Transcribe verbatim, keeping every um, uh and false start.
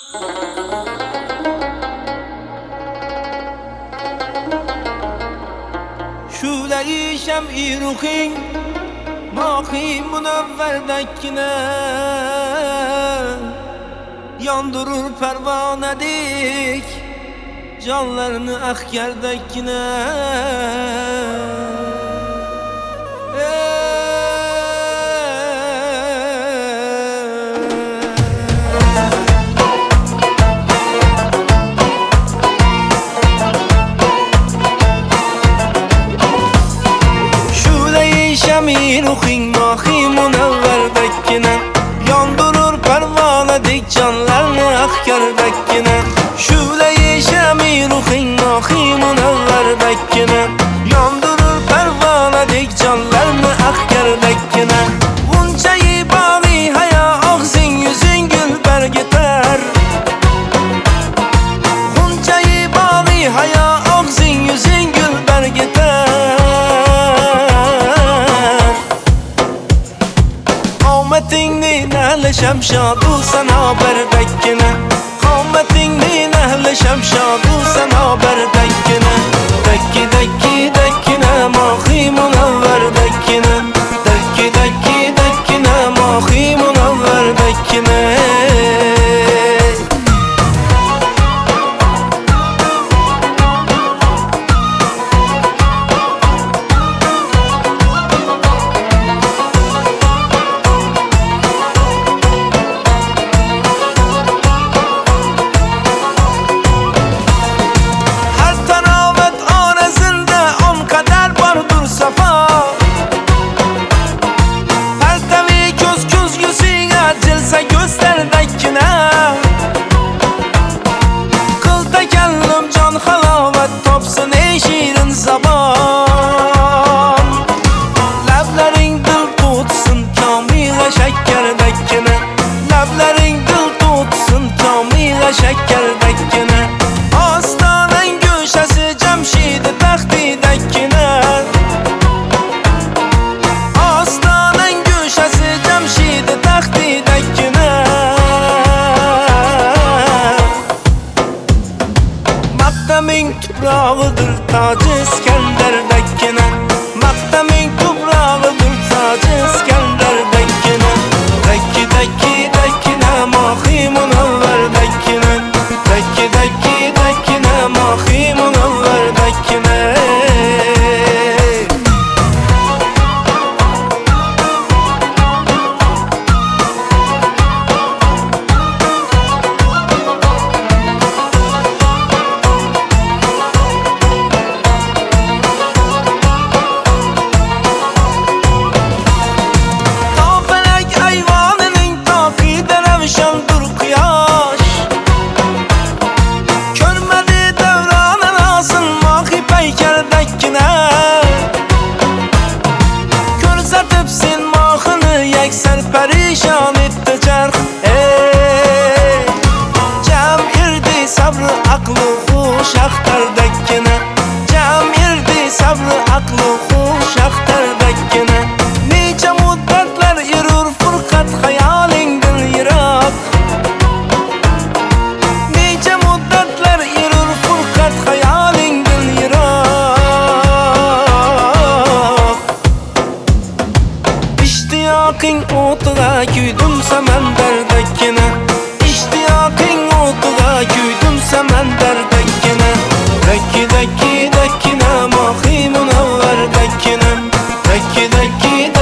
Şule-i şem'i ruhin Mâhi münevverdekine yandırır pervanedik canlarını ahkerdekine. Şem'i ruhin Mâhi münevverdekine yandırır pervanedik canlarını ahkerdekine. Şule-i şem'i ruhin Mâhi münevverdekine yandırır pervanedik canlarını ahkerdekine. Gunca-i bâri haya ağzın yüzün gül bergiter. Gunca-i bâri haya ağzın yüzün gül bergiter. Kavmetin ehle şemşadu sen haber bekkine. Kavmetin ehle şemşadu sen haber bekkine. Dekki dekki dekkine Mâhi münevver bekkine. Dekki dekki dekkine Mâhi münevver bekkine. Şekkerdekine Astanın güşesi Cemşid-i Taxtidekine. Astanın güşesi Cemşid-i Taxtidekine. Maktemin tuprağıdır Tacı İskenderdekine. Maktemin tuprağıdır Tacı İskenderdekine. Dekki dekki dekkine Mâhi münevver bekkine. Dekki dekki dekkine Mâhi münevver bekkine. Perişan etti çarx ey. Cem irdi sabrı aklı huş ahterdekine. Cem irdi sabrı aklı huş ahterdekine. Nice muddetler yürür fırkat hayalingin yirak. Nice muddetler yürür fırkat hayalingin yirak. İştiyakin otuğa küydüm semenderdekine. İştiyakin otuğa küydüm semenderdekine. Dekki dekki dekkine Mâhi münevver bekkine. Dekki dekki